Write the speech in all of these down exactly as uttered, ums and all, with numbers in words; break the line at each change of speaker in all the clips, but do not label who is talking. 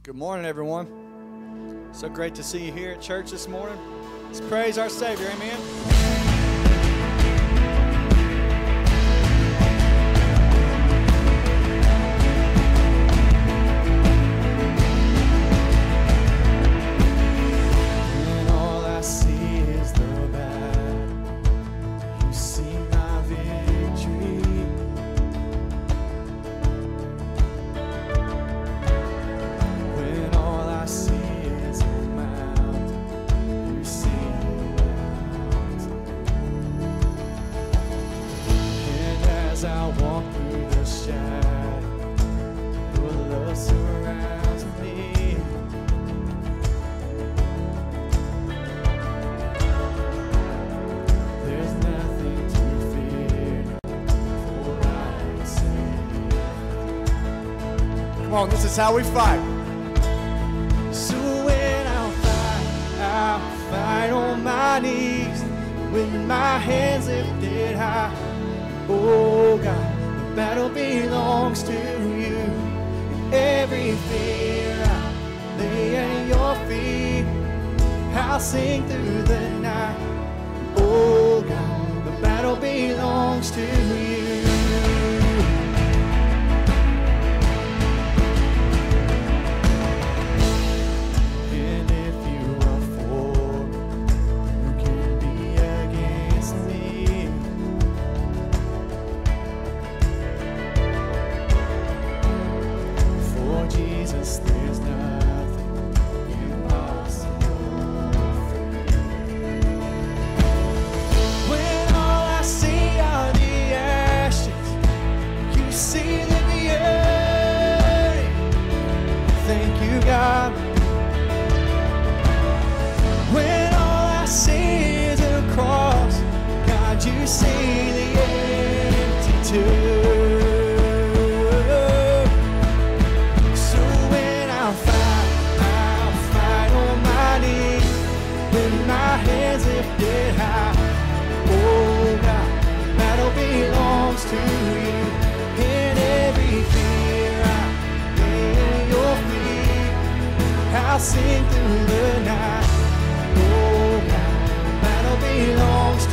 Good morning, everyone. So great to see you here at church this morning. Let's praise our Savior, amen. Come on, this is how we fight. So when I'll fight, I'll fight on my knees with my hands lifted high. Oh God, the battle belongs to you. And every fear I lay at your feet. I'll sing through the night. Oh God, the battle belongs to you. Sing through the night. Oh God, the battle belongs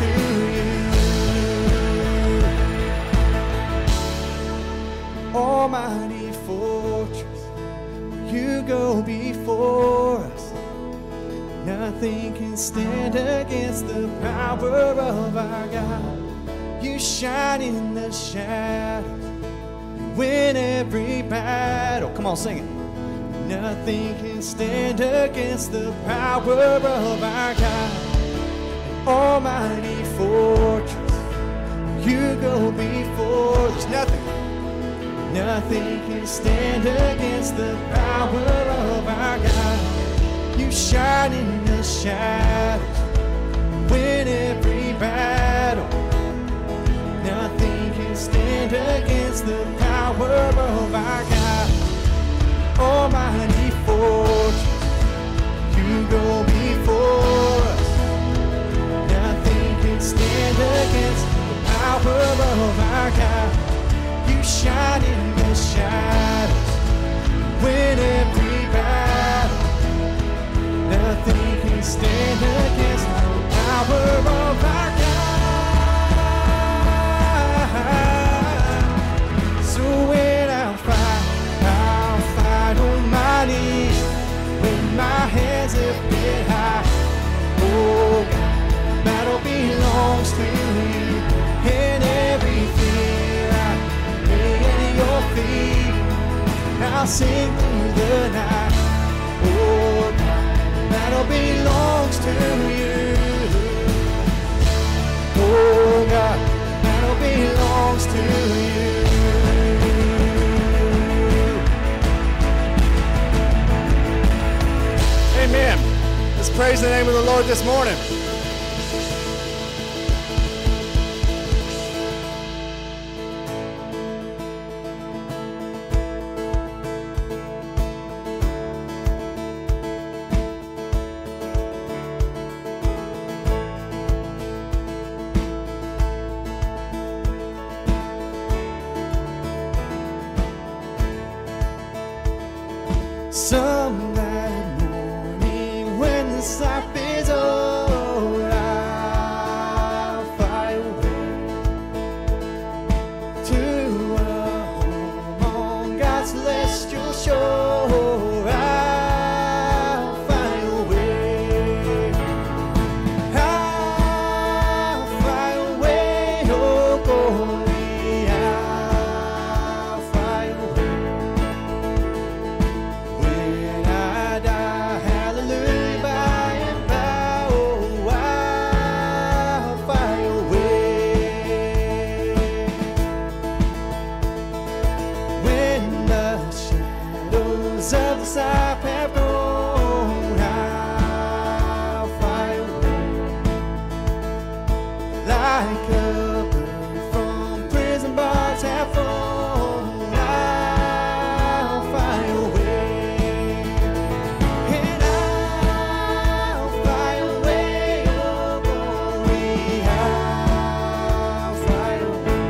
to you. Almighty fortress, you go before us. Nothing can stand against the power of our God. You shine in the shadows, you win every battle. Come on, sing it. Nothing can stand against the power of our God. Almighty fortress, you go before. There's nothing, nothing can stand against the power of our God. You shine in the shadows, win every battle. Nothing can stand against the power of our God. Almighty fortress, you go before us. Nothing can stand against the power of our God. You shine in the shadows, win every battle. Nothing can stand against the power of our God. So when I fight, on my knees with my hands lifted high. Oh God, battle belongs to you. And every fear I lay at your feet. I'll sing through the night. Oh God, battle belongs to you. Oh God, battle belongs to you. Amen. Let's praise the name of the Lord this morning. Some come that morning when this life is old, I'll fly away to a home on God's celestial shore. I'll fly away. I'll fly away, oh glory. I'll fly away. When I die, hallelujah, by and by, oh, I'll fly away. When the shadows of the south have gone, I'll fly away. Like a bird from prison bars have flown, I'll fly away. And I'll fly away, oh glory, I'll fly away.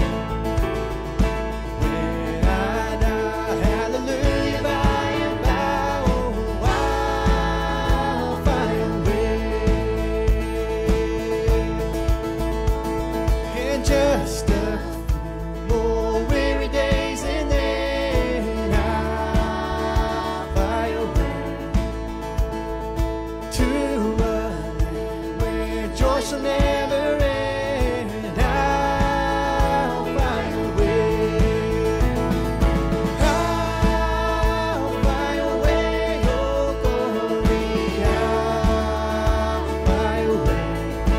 When I die, hallelujah, by and by, oh, I'll fly away. In just a few more weary days, and then I'll fly away to a land where joy shall never end. I'll fly away. I'll fly away, oh glory. I'll fly away.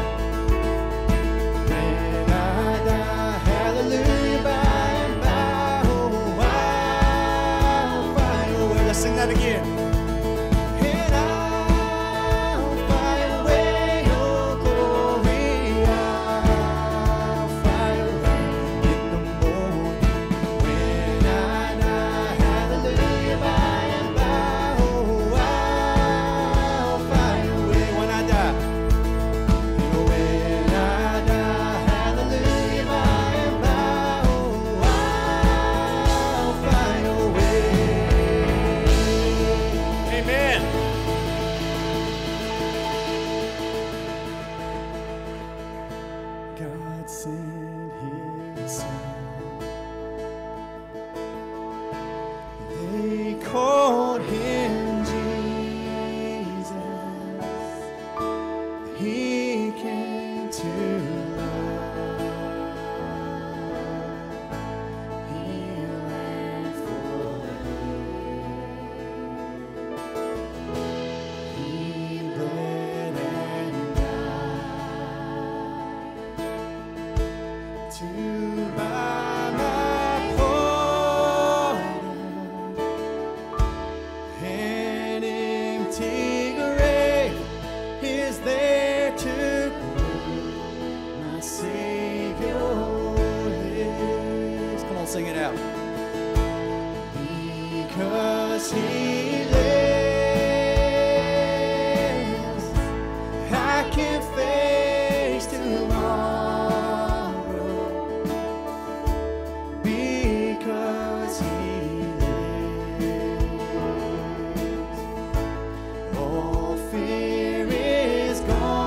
When I die, hallelujah, by and by, oh, I'll fly away. Let's sing that again. And I'll fly away, oh glory. I'll fly away in the morning. When I die, hallelujah, by and by, oh, I'll fly away. When I die. When I die, hallelujah, by and by, oh, I'll fly away. Amen. God sent His Son. They called Him Jesus. He came to love. He ran for you. He bled and died to buy my pardon. An empty grave is there to prove my Savior lives. Come on, sing it out. Because He lives, I can face tomorrow. Because He lives, all fear is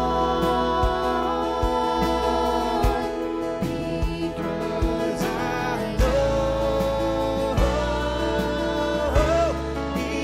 gone. Because I know He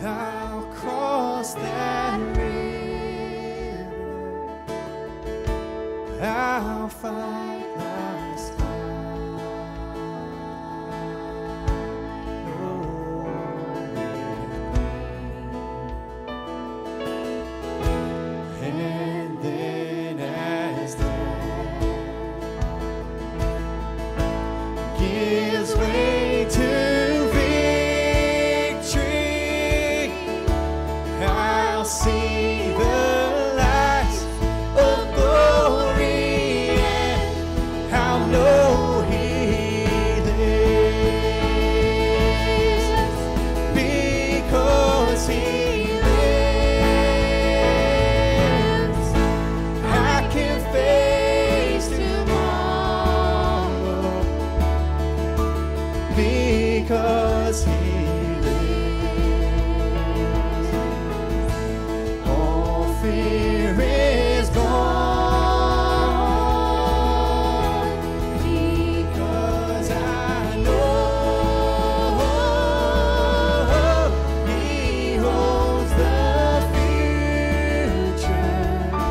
I'll cross that river. I'll fight life's fight. Oh, and then as death gives way to see the lights of glory, and I'll know He lives, because He lives. I can face tomorrow, because He fear is gone, because I know He holds the future,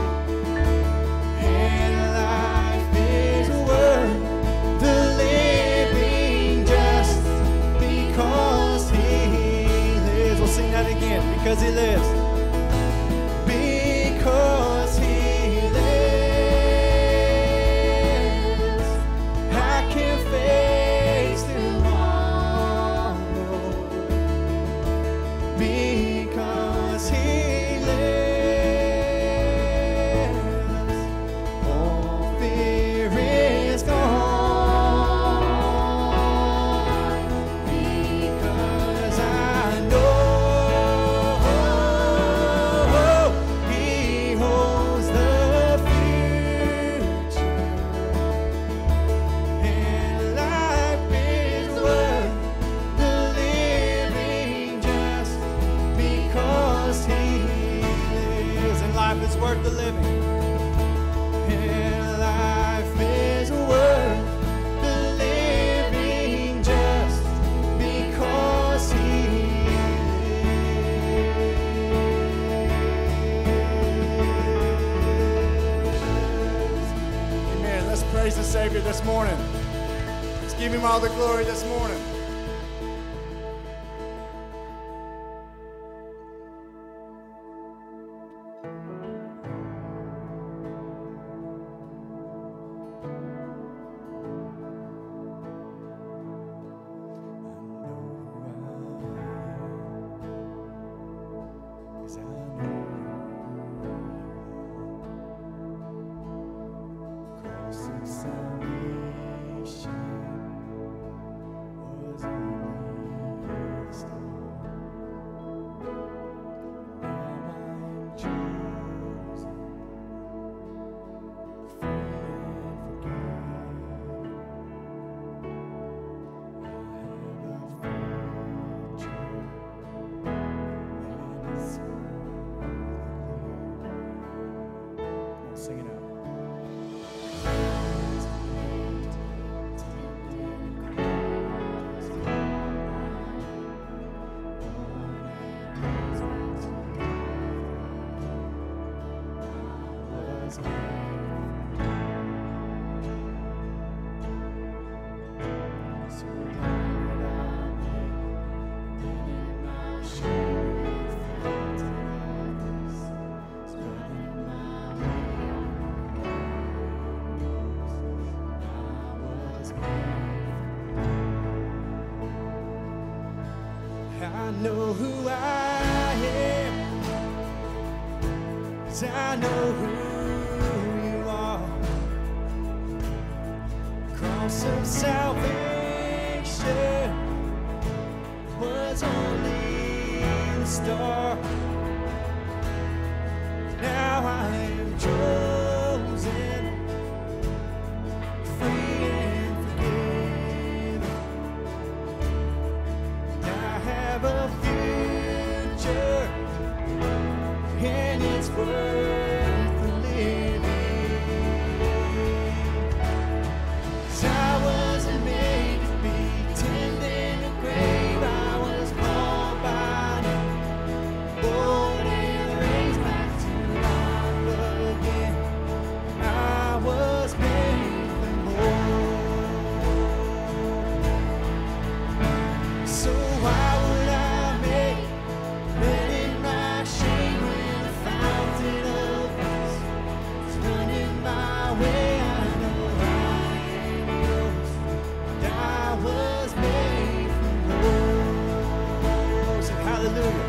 and life is worth the living just because He lives. We'll sing that again. Because He lives. Because He lives, I can face tomorrow. Because He lives, all fear is gone. Because I know worth the living, and life is worth the living just because He lives. Amen. Let's praise the Savior this morning. Let's give Him all the glory this morning. I know who I am, 'cause I know who you are. Cross of salvation was only the start. Now I am chosen, free and forgiven. I have a future, and it's worth the living. 'Cause I wasn't made to be tending a grave. I was called by name, why would I make bed in my shame when the fountain of grace is running my way? I know I am yours, and I was made for more. Say hallelujah.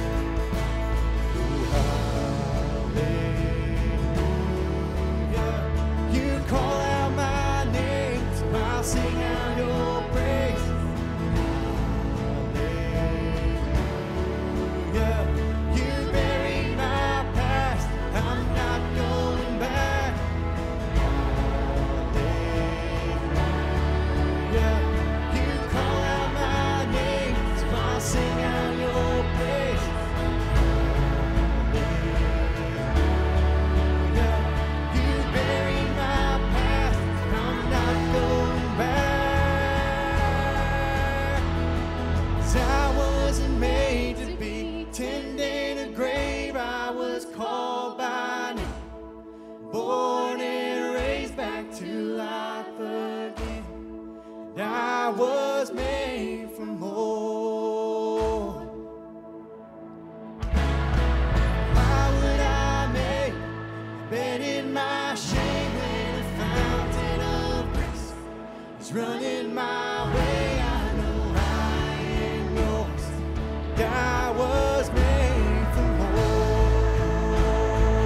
Running my way, I know I am yours. I was made for more.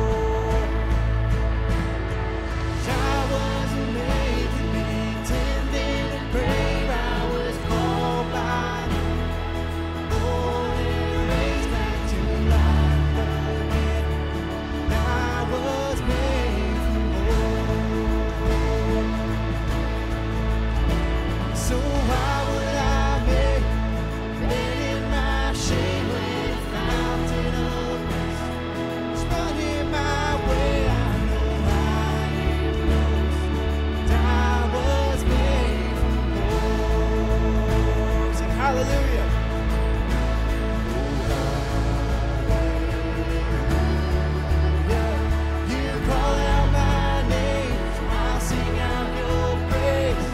I wasn't made to be tending a grave. I was called by name, born and raised back to life again. I was made for more. So why would I make bed in my shame when the fountain of grace is running my way? I know I am yours, and I was made for more. Sing hallelujah. Yeah, you call out my name, so I'll sing out your praise.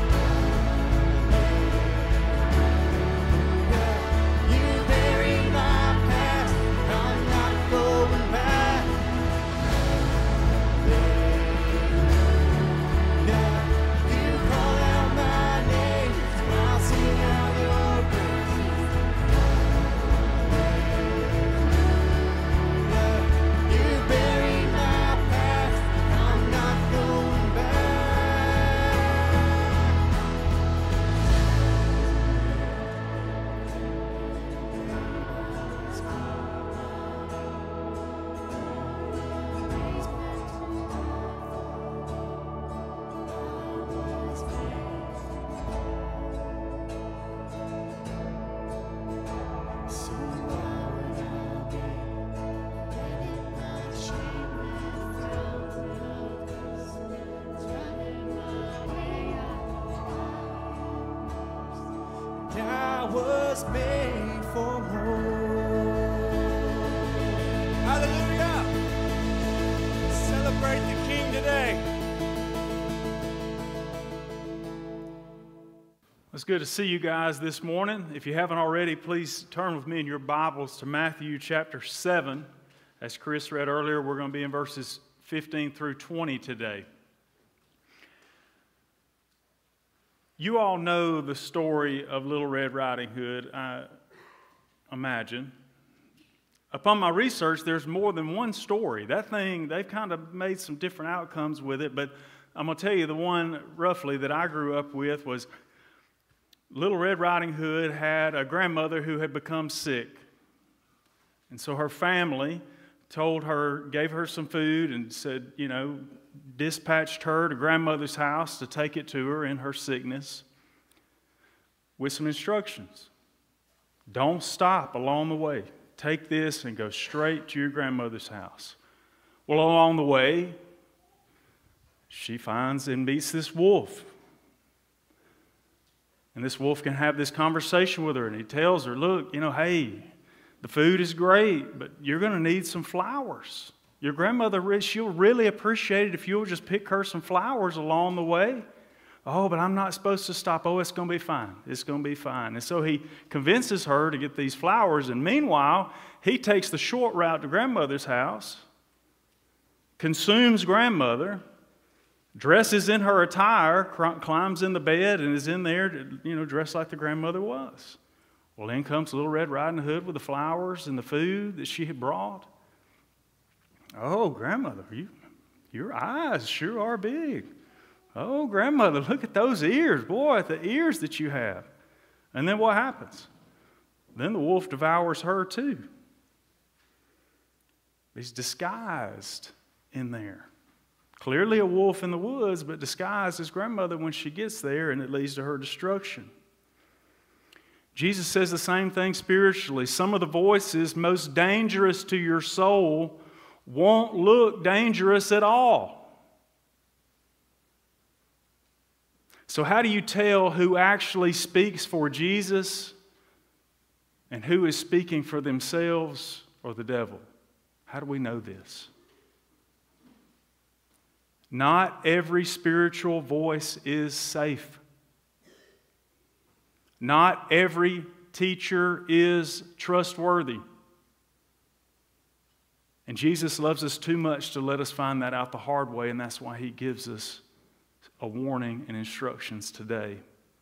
Was made for more. Hallelujah! Celebrate the King today.
It's good to see you guys this morning. If you haven't already, please turn with me in your Bibles to Matthew chapter seven. As Chris read earlier, we're going to be in verses fifteen through twenty today. You all know the story of Little Red Riding Hood, I imagine. Upon my research, there's more than one story. That thing, they've kind of made some different outcomes with it, but I'm going to tell you the one roughly that I grew up with was Little Red Riding Hood had a grandmother who had become sick. And so her family told her, gave her some food and said, you know, dispatched her to grandmother's house to take it to her in her sickness with some instructions. Don't stop along the way. Take this and go straight to your grandmother's house. Well, along the way, she finds and meets this wolf. And this wolf can have this conversation with her, and he tells her, look, you know, hey, the food is great, but you're going to need some flowers. Your grandmother, she'll really appreciate it if you'll just pick her some flowers along the way. Oh, but I'm not supposed to stop. Oh, it's going to be fine. It's going to be fine. And so he convinces her to get these flowers. And meanwhile, he takes the short route to grandmother's house, consumes grandmother, dresses in her attire, climbs in the bed, and is in there, you know, dressed like the grandmother was. Well, in comes Little Red Riding Hood with the flowers and the food that she had brought. Oh, grandmother, you, your eyes sure are big. Oh, grandmother, look at those ears. Boy, the ears that you have. And then what happens? Then the wolf devours her too. He's disguised in there. Clearly a wolf in the woods, but disguised as grandmother when she gets there, and it leads to her destruction. Jesus says the same thing spiritually. Some of the voices most dangerous to your soul won't look dangerous at all. So how do you tell who actually speaks for Jesus and who is speaking for themselves or the devil? How do we know this? Not every spiritual voice is safe. Not every teacher is trustworthy. And Jesus loves us too much to let us find that out the hard way, and that's why He gives us a warning and instructions today.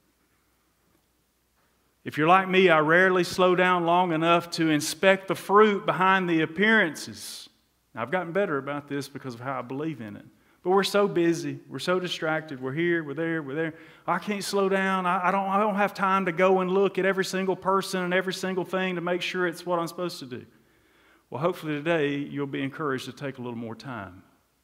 If you're like me, I rarely slow down long enough to inspect the fruit behind the appearances. Now, I've gotten better about this because of how I believe in it. But we're so busy, we're so distracted, we're here, we're there, we're there. I can't slow down. I, I, don't, I don't have time to go and look at every single person and every single thing to make sure it's what I'm supposed to do. Well, hopefully today you'll be encouraged to take a little more time.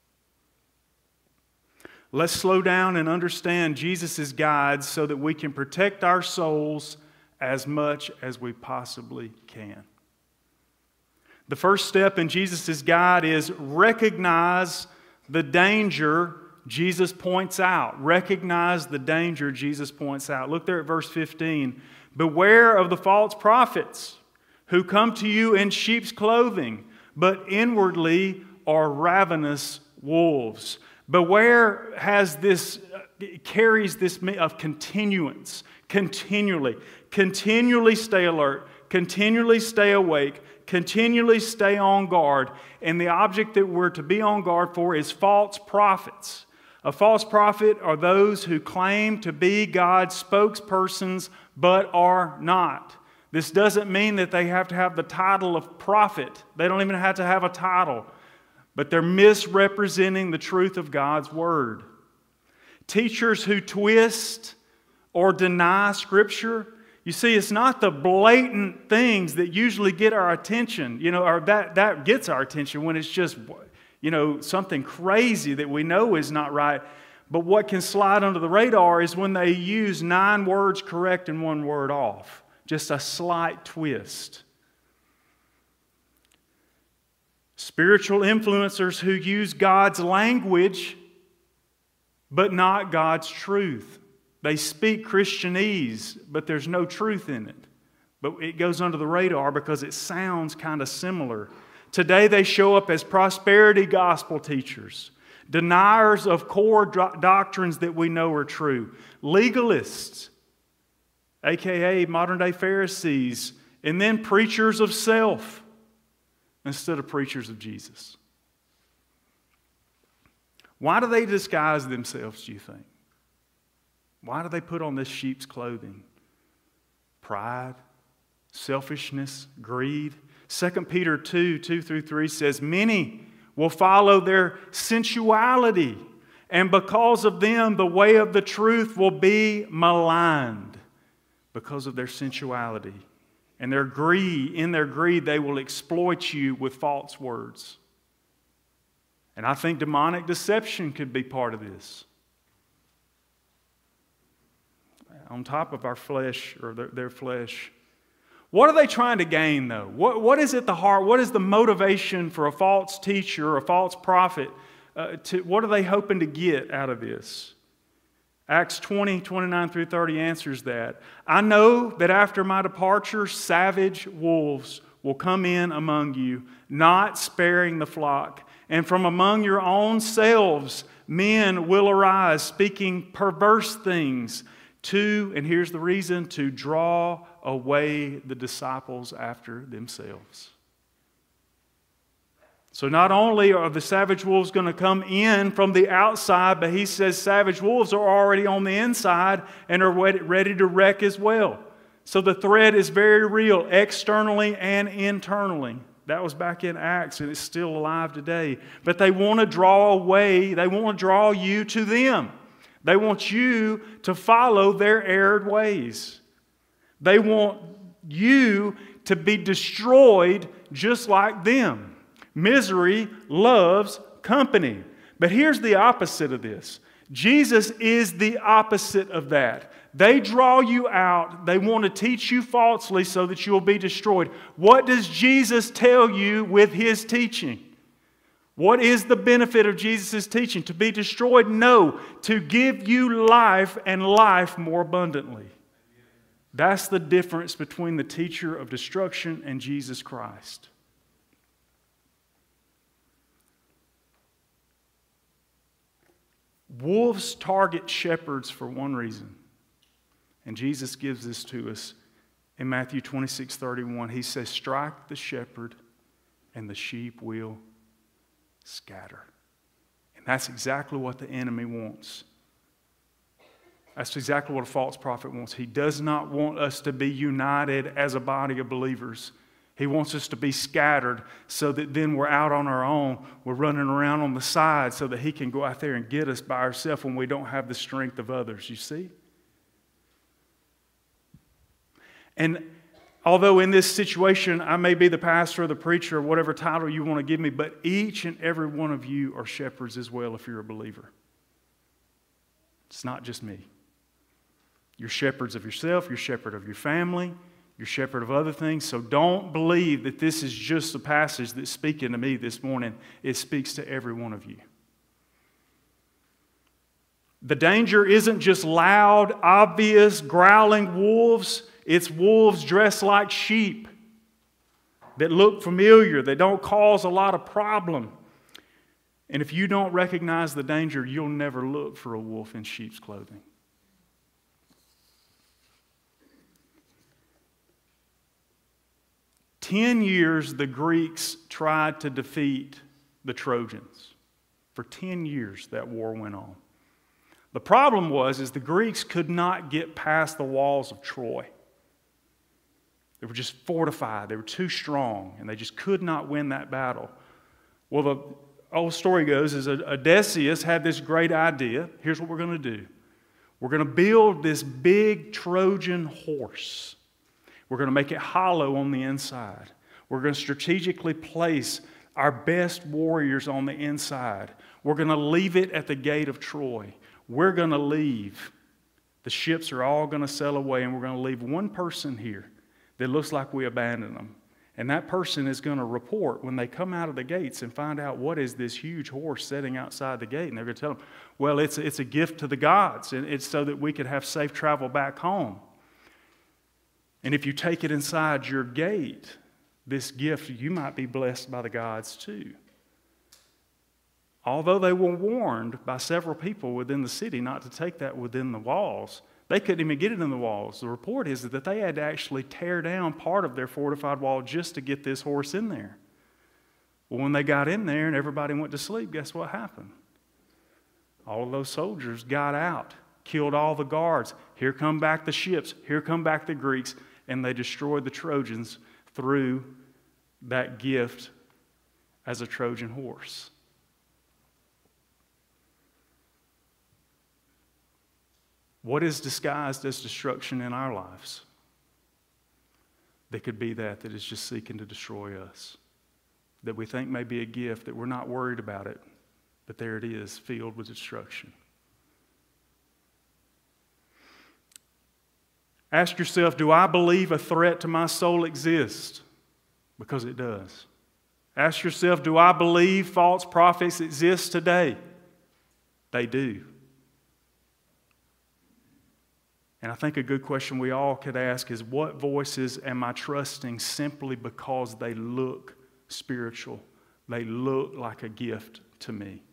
Let's slow down and understand Jesus' guides so that we can protect our souls as much as we possibly can. The first step in Jesus' guide is recognize the danger Jesus points out. Recognize the danger Jesus points out. Look there at verse fifteen. Beware of the false prophets who come to you in sheep's clothing, but inwardly are ravenous wolves. Beware has this, carries this of continuance, continually. Continually stay alert, continually stay awake, continually stay on guard. And the object that we're to be on guard for is false prophets. A false prophet are those who claim to be God's spokespersons but are not. This doesn't mean that they have to have the title of prophet. They don't even have to have a title. But they're misrepresenting the truth of God's Word. Teachers who twist or deny Scripture, you see, it's not the blatant things that usually get our attention, you know, or that, that gets our attention when it's just, you know, something crazy that we know is not right. But what can slide under the radar is when they use nine words correct and one word off. Just a slight twist. Spiritual influencers who use God's language but not God's truth. They speak Christianese, but there's no truth in it. But it goes under the radar because it sounds kind of similar. Today they show up as prosperity gospel teachers, deniers of core do- doctrines that we know are true, legalists, aka modern-day Pharisees, and then preachers of self instead of preachers of Jesus. Why do they disguise themselves, do you think? Why do they put on this sheep's clothing? Pride, selfishness, greed. Second Peter two, two through three says, many will follow their sensuality, and because of them, the way of the truth will be maligned because of their sensuality. And their greed, in their greed, they will exploit you with false words. And I think demonic deception could be part of this. On top of our flesh, or their, their flesh. What are they trying to gain, though? What, what is at the heart? What is the motivation for a false teacher or a false prophet? Uh, to, what are they hoping to get out of this? Acts twenty, twenty-nine through thirty answers that. I know that after my departure, savage wolves will come in among you, not sparing the flock. And from among your own selves, men will arise, speaking perverse things to, and here's the reason, to draw away the disciples after themselves. So not only are the savage wolves going to come in from the outside, but he says savage wolves are already on the inside and are ready to wreck as well. So the threat is very real, externally and internally. That was back in Acts, and it's still alive today. But they want to draw away, they want to draw you to them. They want you to follow their erred ways. They want you to be destroyed just like them. Misery loves company. But here's the opposite of this. Jesus is the opposite of that. They draw you out. They want to teach you falsely so that you'll be destroyed. What does Jesus tell you with His teaching? What is the benefit of Jesus' teaching? To be destroyed? No. To give you life and life more abundantly. That's the difference between the teacher of destruction and Jesus Christ. Wolves target shepherds for one reason. And Jesus gives this to us in Matthew twenty-six thirty-one. He says, strike the shepherd and the sheep will scatter. And that's exactly what the enemy wants. That's exactly what a false prophet wants. He does not want us to be united as a body of believers. He wants us to be scattered so that then we're out on our own. We're running around on the side so that he can go out there and get us by ourselves when we don't have the strength of others. You see? And although in this situation I may be the pastor or the preacher or whatever title you want to give me, but each and every one of you are shepherds as well if you're a believer. It's not just me. You're shepherds of yourself, you're shepherd of your family, you're shepherd of other things. So don't believe that this is just a passage that's speaking to me this morning. It speaks to every one of you. The danger isn't just loud, obvious, growling wolves. It's wolves dressed like sheep that look familiar, that don't cause a lot of problem. And if you don't recognize the danger, you'll never look for a wolf in sheep's clothing. Ten years the Greeks tried to defeat the Trojans. For ten years that war went on. The problem was is the Greeks could not get past the walls of Troy. They were just fortified. They were too strong, and they just could not win that battle. Well, the old story goes is Odysseus had this great idea. Here's what we're going to do. We're going to build this big Trojan horse. We're going to make it hollow on the inside. We're going to strategically place our best warriors on the inside. We're going to leave it at the gate of Troy. We're going to leave. The ships are all going to sail away, and we're going to leave one person here that looks like we abandoned them. And that person is going to report when they come out of the gates and find out what is this huge horse sitting outside the gate. And they're going to tell them, well, it's, it's a gift to the gods, and it's so that we could have safe travel back home. And if you take it inside your gate, this gift, you might be blessed by the gods too. Although they were warned by several people within the city not to take that within the walls, they couldn't even get it in the walls. The report is that they had to actually tear down part of their fortified wall just to get this horse in there. Well, when they got in there and everybody went to sleep, guess what happened? All of those soldiers got out, killed all the guards. Here come back the ships. Here come back the Greeks. And they destroyed the Trojans through that gift as a Trojan horse. What is disguised as destruction in our lives? That could be that that is just seeking to destroy us. That we think may be a gift, that we're not worried about it, but there it is, filled with destruction. Ask yourself, do I believe a threat to my soul exists? Because it does. Ask yourself, do I believe false prophets exist today? They do. And I think a good question we all could ask is, what voices am I trusting simply because they look spiritual, they look like a gift to me.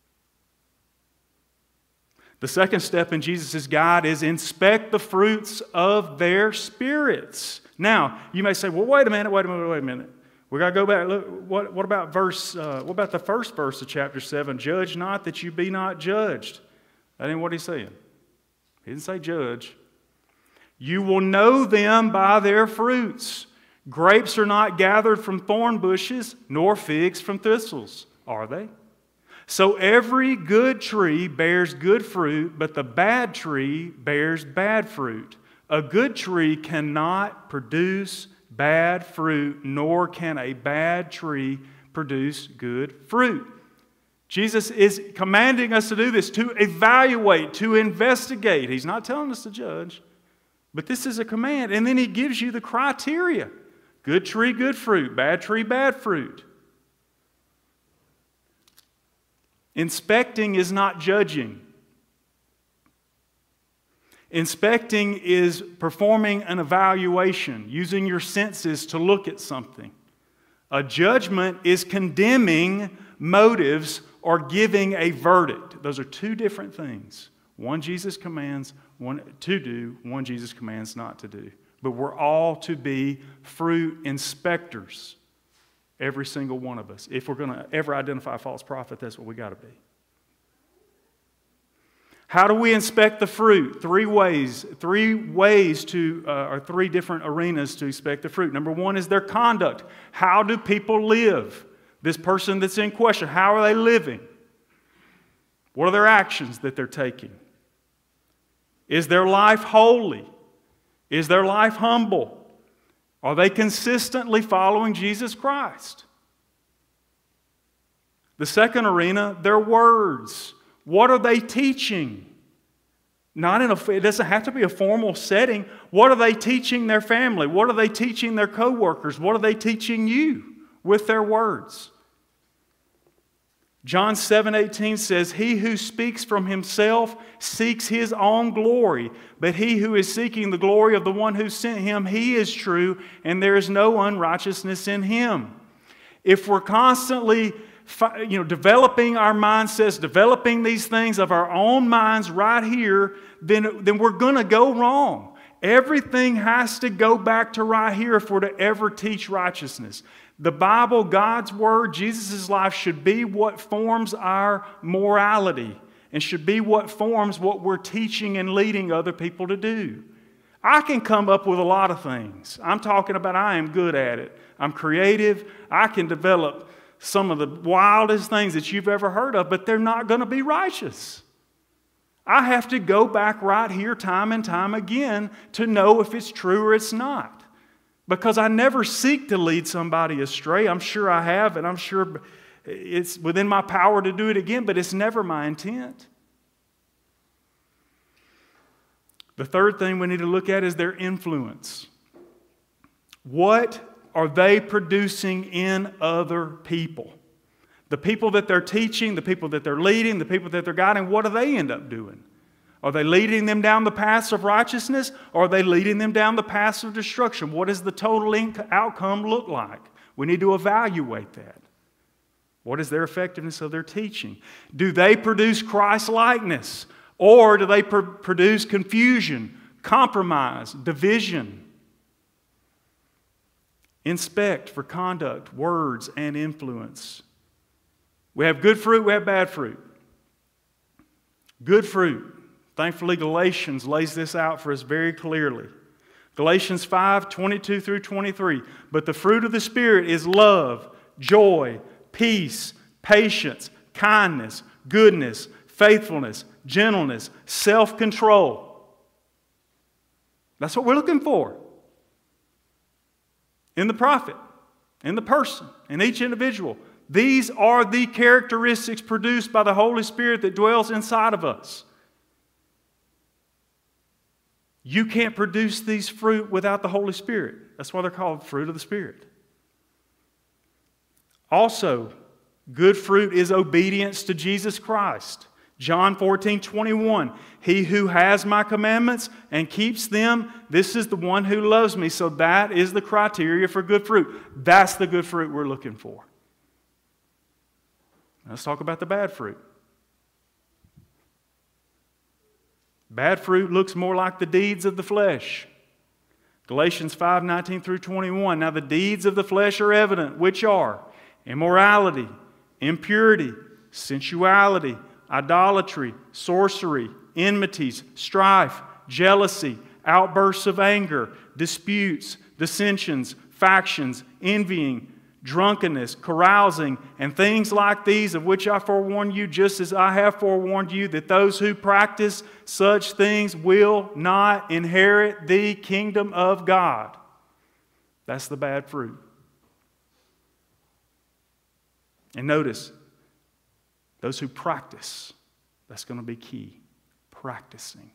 The second step in Jesus' guide is inspect the fruits of their spirits. Now, you may say, well, wait a minute, wait a minute, wait a minute. We got to go back. Look, what, what about verse? Uh, what about the first verse of chapter seven? Judge not that you be not judged. That ain't what he's saying. He didn't say judge. You will know them by their fruits. Grapes are not gathered from thorn bushes, nor figs from thistles, are they? So every good tree bears good fruit, but the bad tree bears bad fruit. A good tree cannot produce bad fruit, nor can a bad tree produce good fruit. Jesus is commanding us to do this, to evaluate, to investigate. He's not telling us to judge, but this is a command. And then he gives you the criteria. Good tree, good fruit. Bad tree, bad fruit. Inspecting is not judging. Inspecting is performing an evaluation, using your senses to look at something. A judgment is condemning motives or giving a verdict. Those are two different things. One Jesus commands one to do, one Jesus commands not to do. But we're all to be fruit inspectors. Every single one of us. If we're going to ever identify a false prophet, that's what we got to be. How do we inspect the fruit? Three ways. Three ways to, uh, or three different arenas to inspect the fruit. Number one is their conduct. How do people live? This person that's in question, how are they living? What are their actions that they're taking? Is their life holy? Is their life humble? Are they consistently following Jesus Christ? The second arena, their words. What are they teaching? Not in a, it doesn't have to be a formal setting. What are they teaching their family? What are they teaching their coworkers? What are they teaching you with their words? John seven eighteen says, "He who speaks from himself seeks his own glory, but he who is seeking the glory of the one who sent him, he is true, and there is no unrighteousness in him." If we're constantly you know, developing our mindsets, developing these things of our own minds right here, then, then we're going to go wrong. Everything has to go back to right here if we're to ever teach righteousness. The Bible, God's Word, Jesus' life should be what forms our morality and should be what forms what we're teaching and leading other people to do. I can come up with a lot of things. I'm talking about I am good at it. I'm creative. I can develop some of the wildest things that you've ever heard of, but they're not going to be righteous. I have to go back right here time and time again to know if it's true or it's not. Because I never seek to lead somebody astray. I'm sure I have, and I'm sure it's within my power to do it again, but it's never my intent. The third thing we need to look at is their influence. What are they producing in other people? The people that they're teaching, the people that they're leading, the people that they're guiding, what do they end up doing? Are they leading them down the paths of righteousness, or are they leading them down the paths of destruction? What does the total outcome look like? We need to evaluate that. What is their effectiveness of their teaching? Do they produce Christ-likeness, or do they pr- produce confusion, compromise, division? Inspect for conduct, words, and influence. We have good fruit, we have bad fruit. Good fruit. Thankfully, Galatians lays this out for us very clearly. Galatians five, twenty-two through twenty-three. But the fruit of the Spirit is love, joy, peace, patience, kindness, goodness, faithfulness, gentleness, self-control. That's what we're looking for in the prophet, in the person, in each individual. These are the characteristics produced by the Holy Spirit that dwells inside of us. You can't produce these fruit without the Holy Spirit. That's why they're called fruit of the Spirit. Also, good fruit is obedience to Jesus Christ. John fourteen twenty-one. He who has my commandments and keeps them, this is the one who loves me. So that is the criteria for good fruit. That's the good fruit we're looking for. Let's talk about the bad fruit. Bad fruit looks more like the deeds of the flesh. Galatians five, nineteen through twenty-one. Now the deeds of the flesh are evident, which are immorality, impurity, sensuality, idolatry, sorcery, enmities, strife, jealousy, outbursts of anger, disputes, dissensions, factions, envying, drunkenness, carousing, and things like these, of which I forewarn you, just as I have forewarned you, that those who practice such things will not inherit the kingdom of God. That's the bad fruit. And notice, those who practice, that's going to be key. Practicing.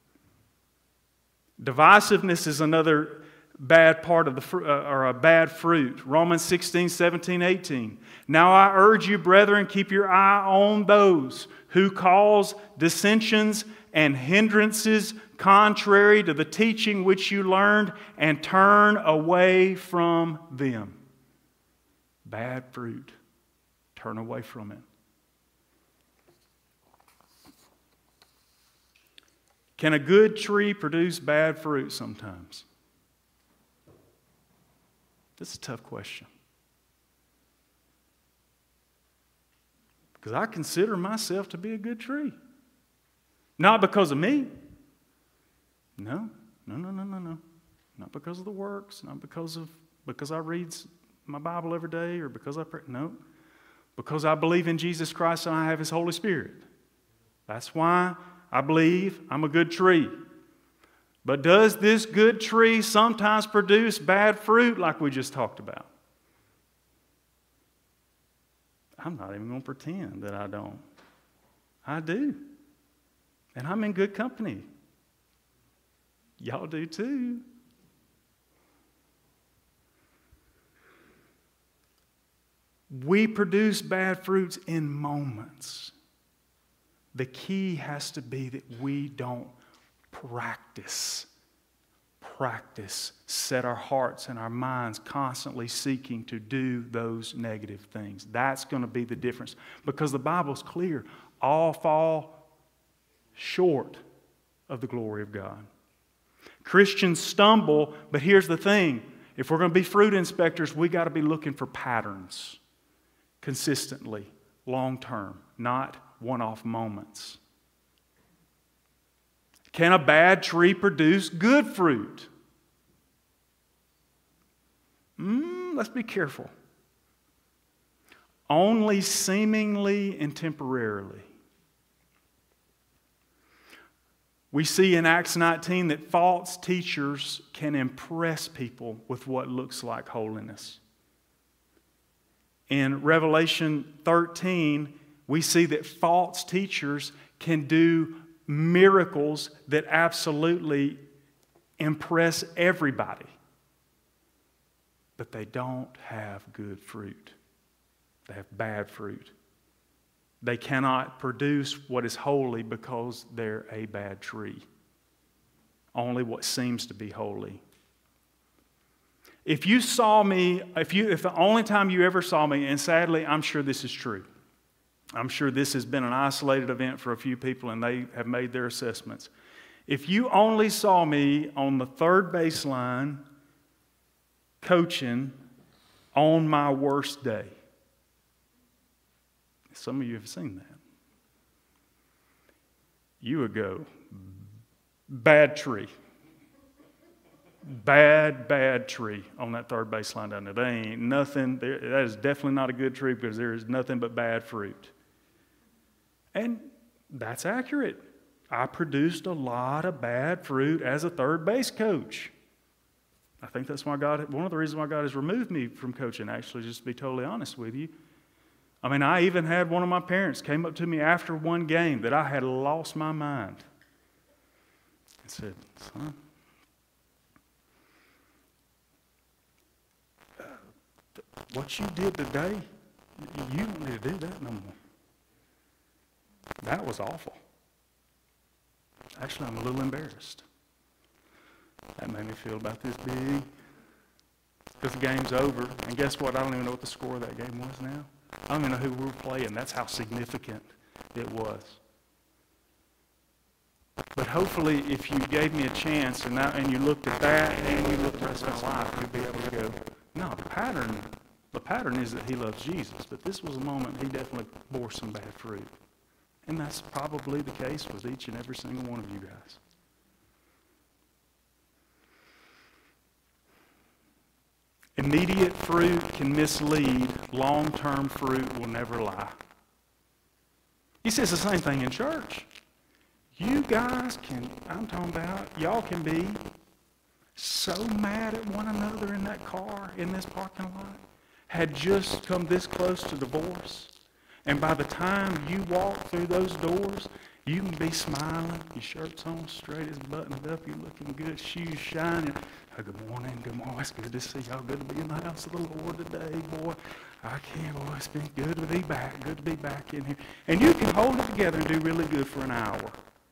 Divisiveness is another bad part of the fr- uh, or a bad fruit. Romans sixteen, seventeen, eighteen. Now I urge you, brethren, keep your eye on those who cause dissensions and hindrances contrary to the teaching which you learned, and turn away from them. Bad fruit. Turn away from it. Can a good tree produce bad fruit sometimes? This is a tough question. Because I consider myself to be a good tree. Not because of me. No, no, no, no, no, no. Not because of the works, not because of because I read my Bible every day or because I pray. No. Because I believe in Jesus Christ and I have His Holy Spirit. That's why I believe I'm a good tree. But does this good tree sometimes produce bad fruit like we just talked about? I'm not even going to pretend that I don't. I do. And I'm in good company. Y'all do too. We produce bad fruits in moments. The key has to be that we don't practice. Practice. Set our hearts and our minds constantly seeking to do those negative things. That's going to be the difference. Because the Bible's clear. All fall short of the glory of God. Christians stumble, but here's the thing. If we're going to be fruit inspectors, we got to be looking for patterns. Consistently, long term, not one-off moments. Can a bad tree produce good fruit? Mm, let's be careful. Only seemingly and temporarily. We see in Acts nineteen that false teachers can impress people with what looks like holiness. In Revelation thirteen, we see that false teachers can do miracles that absolutely impress everybody. But they don't have good fruit. They have bad fruit. They cannot produce what is holy because they're a bad tree. Only what seems to be holy. If you saw me, if you, if the only time you ever saw me, and sadly, I'm sure this is true. I'm sure this has been an isolated event for a few people and they have made their assessments. If you only saw me on the third baseline coaching on my worst day, some of you have seen that, you would go, bad tree. Bad, bad tree on that third baseline down there. There ain't nothing, there, that is definitely not a good tree because there is nothing but bad fruit. And that's accurate. I produced a lot of bad fruit as a third base coach. I think that's why God, one of the reasons why God has removed me from coaching, actually, just to be totally honest with you. I mean, I even had one of my parents came up to me after one game that I had lost my mind and said, son, what you did today, you don't need to do that no more. That was awful. Actually, I'm a little embarrassed. That made me feel about this big. Because the game's over. And guess what? I don't even know what the score of that game was now. I don't even know who we were playing. That's how significant it was. But hopefully, if you gave me a chance and, that, and you looked at that and you looked at the rest of my life, you'd be able to go, no, the pattern, the pattern is that he loves Jesus. But this was a moment he definitely bore some bad fruit. And that's probably the case with each and every single one of you guys. Immediate fruit can mislead. Long-term fruit will never lie. He says the same thing in church. You guys can, I'm talking about, y'all can be so mad at one another in that car, in this parking lot, had just come this close to divorce. And by the time you walk through those doors, you can be smiling, your shirt's on straight, it's buttoned up, you're looking good, shoes shining. Oh, good morning, good morning. It's good to see y'all. Good to be in the house of the Lord today, boy. I can't, boy, it's been good to be back, good to be back in here. And you can hold it together and do really good for an hour.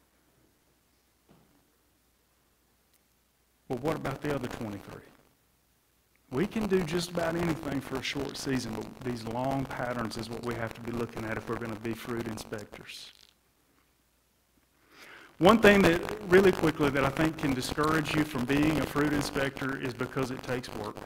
Well, what about the other twenty-three? We can do just about anything for a short season, but these long patterns is what we have to be looking at if we're going to be fruit inspectors. One thing that, really quickly, that I think can discourage you from being a fruit inspector is because it takes work.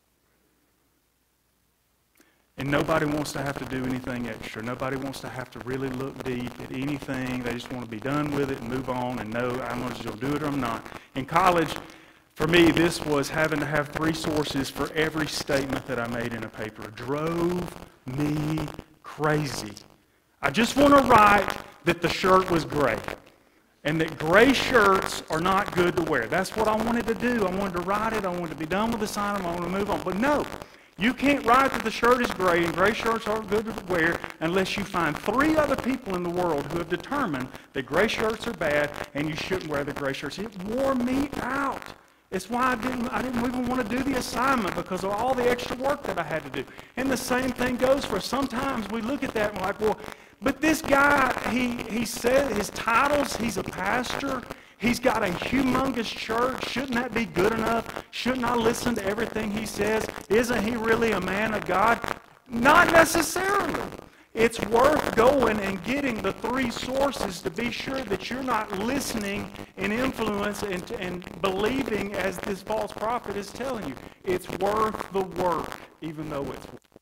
And nobody wants to have to do anything extra. Nobody wants to have to really look deep at anything. They just want to be done with it and move on and know I'm going to do it or I'm not. In college, for me, this was having to have three sources for every statement that I made in a paper. It drove me crazy. I just want to write that the shirt was gray and that gray shirts are not good to wear. That's what I wanted to do. I wanted to write it. I wanted to be done with the assignment. I wanted to move on. But no, you can't write that the shirt is gray and gray shirts aren't good to wear unless you find three other people in the world who have determined that gray shirts are bad and you shouldn't wear the gray shirts. It wore me out. It's why I didn't, I didn't even want to do the assignment because of all the extra work that I had to do. And the same thing goes for sometimes we look at that and we're like, well, but this guy, he, he said his titles, he's a pastor. He's got a humongous church. Shouldn't that be good enough? Shouldn't I listen to everything he says? Isn't he really a man of God? Not necessarily. It's worth going and getting the three sources to be sure that you're not listening and influence and, and believing as this false prophet is telling you. It's worth the work, even though it's worth.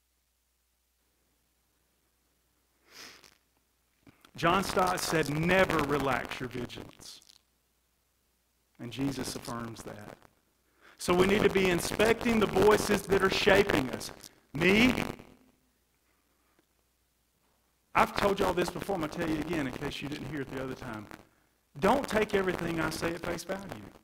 John Stott said, never relax your vigilance. And Jesus affirms that. So we need to be inspecting the voices that are shaping us. Me, I've told y'all this before, I'm going to tell you again in case you didn't hear it the other time. Don't take everything I say at face value.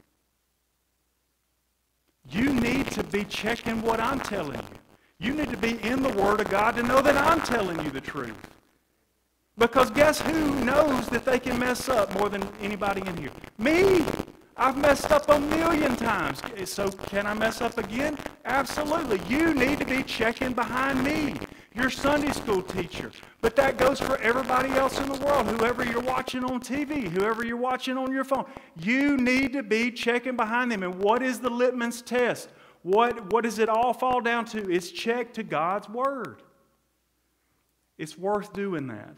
You need to be checking what I'm telling you. You need to be in the Word of God to know that I'm telling you the truth. Because guess who knows that they can mess up more than anybody in here? Me! I've messed up a million times. So can I mess up again? Absolutely. You need to be checking behind me. Your Sunday school teacher. But that goes for everybody else in the world, whoever you're watching on T V, whoever you're watching on your phone. You need to be checking behind them. And what is the litmus test? What, what does it all fall down to? It's check to God's Word. It's worth doing that.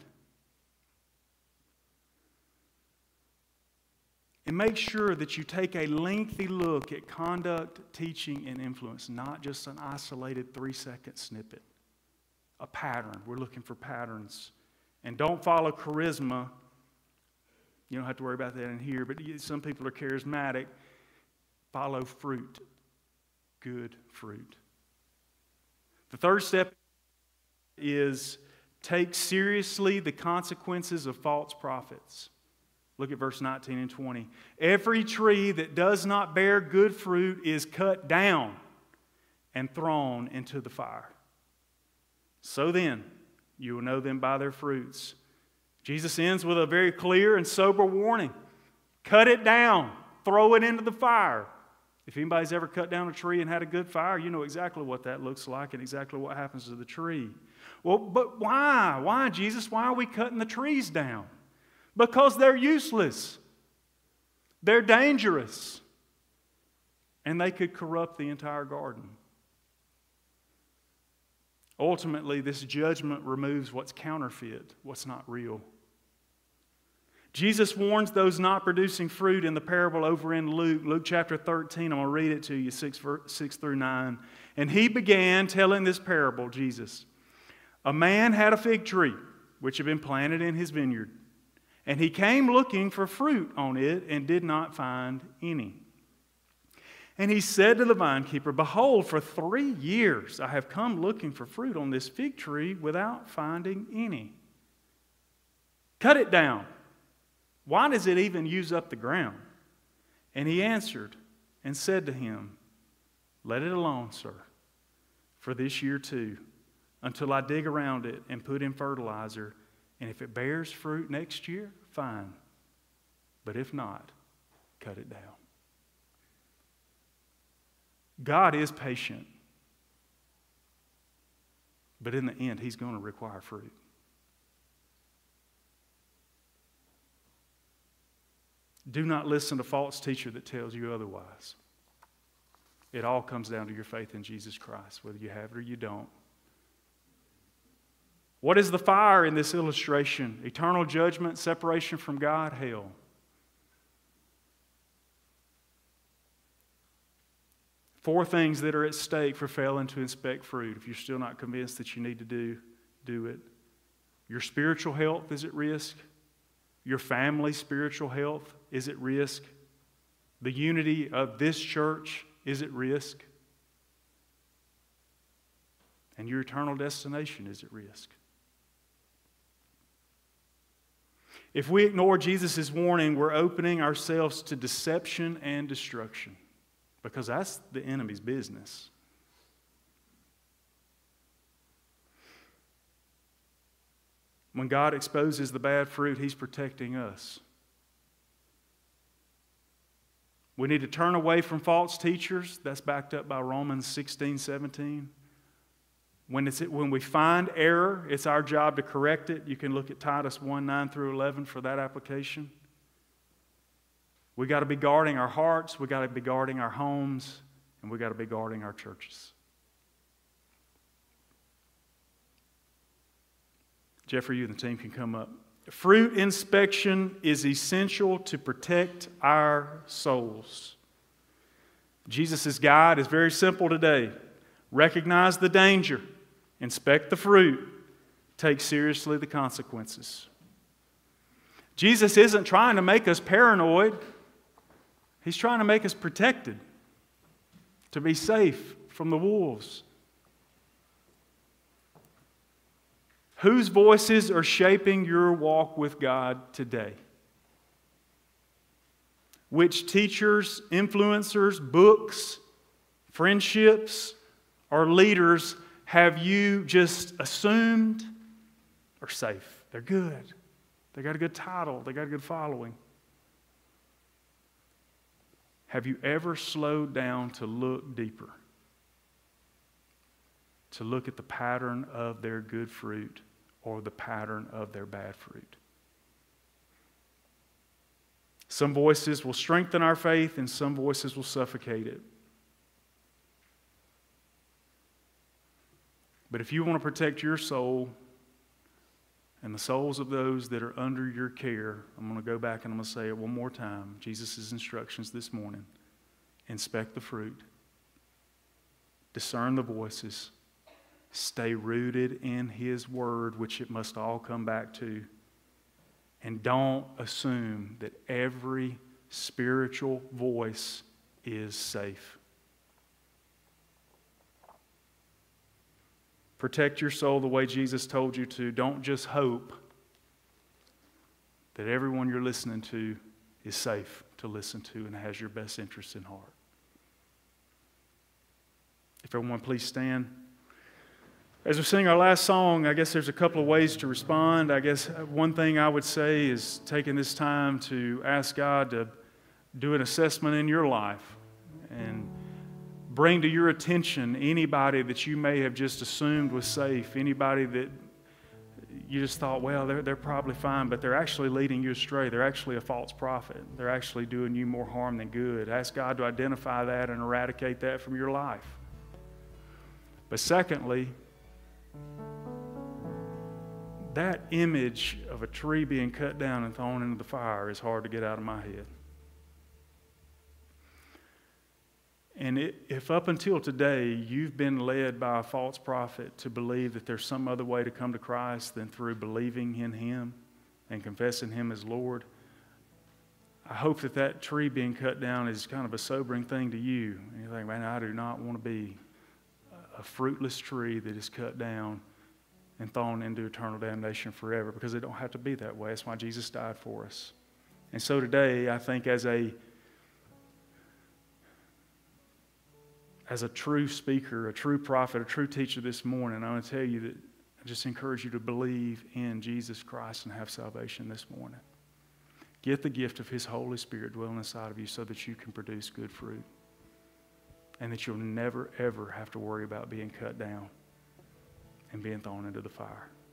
And make sure that you take a lengthy look at conduct, teaching, and influence, not just an isolated three-second snippet. A pattern. We're looking for patterns. And don't follow charisma. You don't have to worry about that in here, but some people are charismatic. Follow fruit. Good fruit. The third step is take seriously the consequences of false prophets. Look at verse nineteen and twenty. Every tree that does not bear good fruit is cut down and thrown into the fire. So then, you will know them by their fruits. Jesus ends with a very clear and sober warning. Cut it down. Throw it into the fire. If anybody's ever cut down a tree and had a good fire, you know exactly what that looks like and exactly what happens to the tree. Well, but why? Why, Jesus? Why are we cutting the trees down? Because they're useless. They're dangerous. And they could corrupt the entire garden. Ultimately, this judgment removes what's counterfeit, what's not real. Jesus warns those not producing fruit in the parable over in Luke, Luke chapter thirteen. I'm going to read it to you, six, six through nine. And he began telling this parable, Jesus. A man had a fig tree, which had been planted in his vineyard. And he came looking for fruit on it and did not find any. And he said to the vinekeeper, Behold, for three years I have come looking for fruit on this fig tree without finding any. Cut it down. Why does it even use up the ground? And he answered and said to him, Let it alone, sir, for this year too, until I dig around it and put in fertilizer. And if it bears fruit next year, fine. But if not, cut it down. God is patient. But in the end, He's going to require fruit. Do not listen to a false teacher that tells you otherwise. It all comes down to your faith in Jesus Christ, whether you have it or you don't. What is the fire in this illustration? Eternal judgment, separation from God, hell. Four things that are at stake for failing to inspect fruit. If you're still not convinced that you need to do, do it. Your spiritual health is at risk. Your family's spiritual health is at risk. The unity of this church is at risk. And your eternal destination is at risk. If we ignore Jesus' warning, we're opening ourselves to deception and destruction, because that's the enemy's business. When God exposes the bad fruit, He's protecting us. We need to turn away from false teachers. That's backed up by Romans sixteen, seventeen. When, it's, when we find error, it's our job to correct it. You can look at Titus one, nine through eleven for that application. We got to be guarding our hearts, we got to be guarding our homes, and we got to be guarding our churches. Jeffrey, you and the team can come up. Fruit inspection is essential to protect our souls. Jesus' guide is very simple today. Recognize the danger, inspect the fruit, take seriously the consequences. Jesus isn't trying to make us paranoid. He's trying to make us protected, to be safe from the wolves. Whose voices are shaping your walk with God today? Which teachers, influencers, books, friendships, or leaders have you just assumed are safe? They're good. They got a good title. They got a good following. Have you ever slowed down to look deeper? To look at the pattern of their good fruit or the pattern of their bad fruit? Some voices will strengthen our faith and some voices will suffocate it. But if you want to protect your soul and the souls of those that are under your care, I'm going to go back and I'm going to say it one more time. Jesus' instructions this morning. Inspect the fruit. Discern the voices. Stay rooted in His Word, which it must all come back to. And don't assume that every spiritual voice is safe. Protect your soul the way Jesus told you to. Don't just hope that everyone you're listening to is safe to listen to and has your best interests in heart. If everyone please stand. As we sing our last song, I guess there's a couple of ways to respond. I guess one thing I would say is taking this time to ask God to do an assessment in your life and bring to your attention anybody that you may have just assumed was safe, anybody that you just thought, well, they're, they're probably fine, but they're actually leading you astray. They're actually a false prophet. They're actually doing you more harm than good. Ask God to identify that and eradicate that from your life. But secondly, that image of a tree being cut down and thrown into the fire is hard to get out of my head. And it, if up until today you've been led by a false prophet to believe that there's some other way to come to Christ than through believing in Him and confessing Him as Lord, I hope that that tree being cut down is kind of a sobering thing to you. And you think, man, I do not want to be a fruitless tree that is cut down and thrown into eternal damnation forever, because it don't have to be that way. That's why Jesus died for us. And so today, I think as a as a true speaker, a true prophet, a true teacher this morning, I want to tell you that I just encourage you to believe in Jesus Christ and have salvation this morning. Get the gift of His Holy Spirit dwelling inside of you so that you can produce good fruit, and that you'll never, ever have to worry about being cut down and being thrown into the fire.